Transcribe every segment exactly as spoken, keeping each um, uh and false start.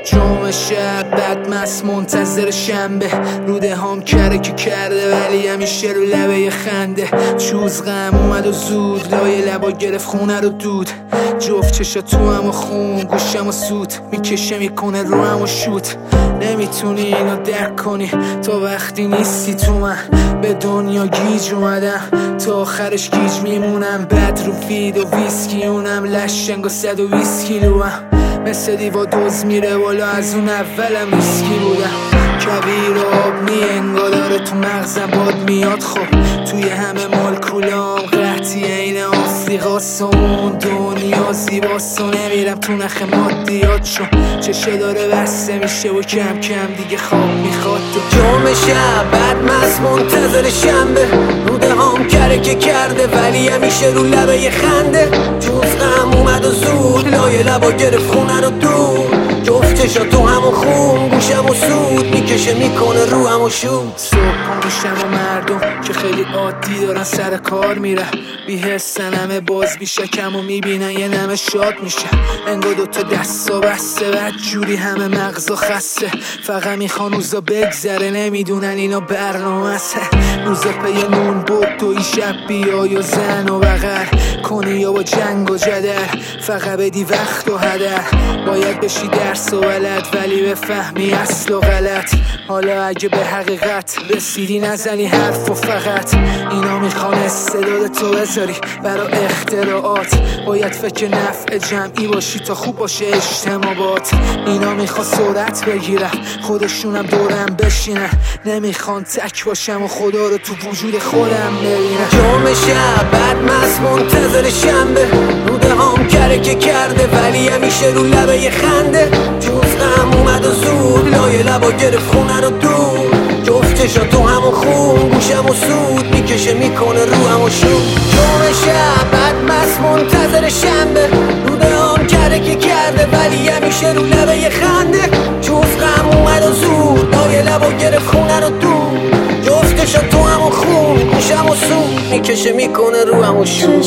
جمعه شب بد مست منتظر شنبه، روده هم کره که کرده ولی همیشه رو لبه خنده. چوز غم اومد و زود لای لبا گرفت خونه رو دود، جفت چشا تو هم و خون گوشم و سود میکشه میکنه رو هم و شوت. نمیتونی اینو درک کنی تا وقتی نیستی تو من، به دنیا گیج اومدم تا آخرش گیج میمونم. بد رو فید و ویسکی اونم لشنگ و صد و ویسکی کیلوام، مثل دیوا دوز میره والا از اون اولم ویسکی بودم. کویر و آب می انگار داره تو مغزم باد میاد. خب توی همه مالکولام قحطی این آفریقاست و اون دنیا زیباست و نمیرم تو نخ مادیات، چون چشه داره بسته میشه و کم کم دیگه خواب میخواد. جمعه شب بعد مست منتظر شنبه، روده هم کره که کرده ولی همیشه رو لبه خنده. جوز غم اومد و زود لای لبا گرفت خونه رو دور، جفت چشا تو همون خون گوشم و سود میکشه میکنه رو هم و شود. صبح میشم و مردم که خیلی عادی دارن سر کار میرن، بی حسن همه باز بیشکم و میبینن یه نمه شاد میشه. انگار دوتا دستا بسته بد جوری همه مغزا خسته، فقط میخوان روزا بگذره نمیدونن اینا برنامه است. روزا پی نون بود توی شب بیای و زن و بغل کنی یا با جنگ و جدل، فقط بدی وقت و هدر. باید بشی درس و ولد ولی بفهمی اصل و غلط. حالا اگه به حقیقت رسیدی نزنی حرف و فقط اینا میخوان استعداد تو بذاری برا اختراعات. باید فکر نفع جمعی باشی تا خوب باشه اجتماعات. اینا میخوان سرعت بگیرن خودشونم دورم بشینن، نمیخوان تک باشم و خدا رو تو وجود خودم ببینم. جمعه شب بعد مست منتظر شنبه، روده هم کره که کرده ولی همیشه رو لبه خنده. جوز غم اومد و زود لای لبا گرفت خونه رو دور، جفت چشا تو همون خون گوشم و سود میکشه میکنه رو هم و شود. جمعه شب بعد مست منتظر شنبه، روده هم کره که کرده ولی همیشه رو لبه خنده. جوز غم اومد و زود لای لبا گرفت خونه رو دور، جفت چشا تو همون خون گوشم و سود میکشه میکنه رو هم و شود.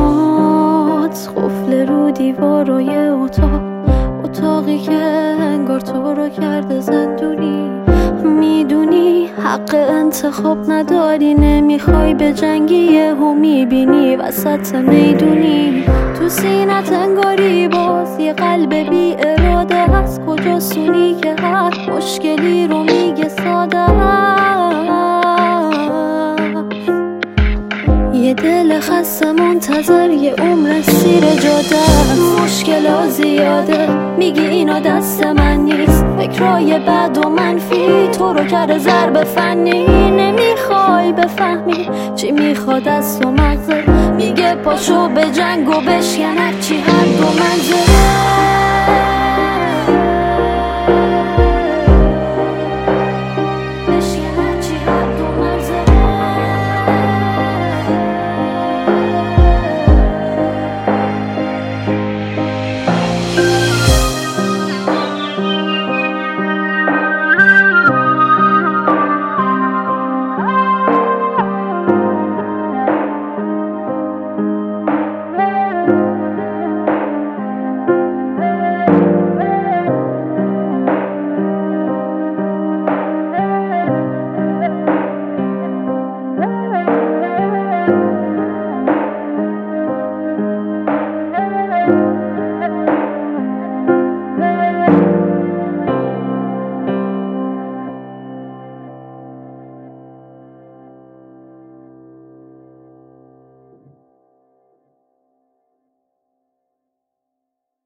چشمات قفل رو دیوارای اتاق، اتاقی که انگار تو رو کرده زندونی. میدونی حق انتخاب نداری، نمیخوای به جنگی یهو میبینی وسط میدونی. تو سینت انگاری باز یه قلب بی اراده هست، کجا سونی که هر مشکلی رو میگه ساده. یه دل خسته منتظر یه عمر سیر جاده است، مشکل زیاده میگی اینا دست من نیست. فکرای بد و منفی تو رو کرده ضرب فنی، نمیخوای بفهمی چی میخواد از تو مغزه. میگه پاشو به جنگ و بشکن هرچی هر دو منزله.